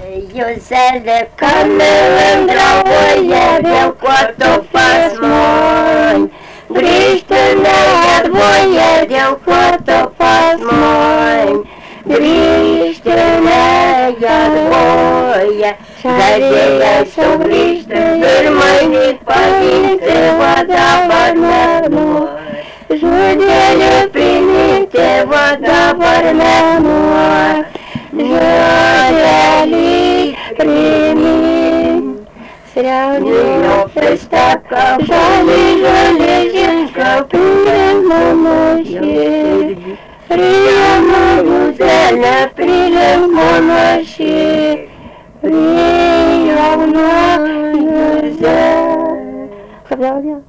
Iuzele, că mândra voie de coto pasmoi, Griștine, iar voie de coto pasmoi, Griștine, iar voie, Zadeia sau Griștine, măinit părinte, vă da bărmemoi, Judele primite, vă da bărmemoi, Judele primit, Sreaunio pesteacă, jale, jincă, prin mămășii, Priamă muzele, prin mămășii, Priamă muzele.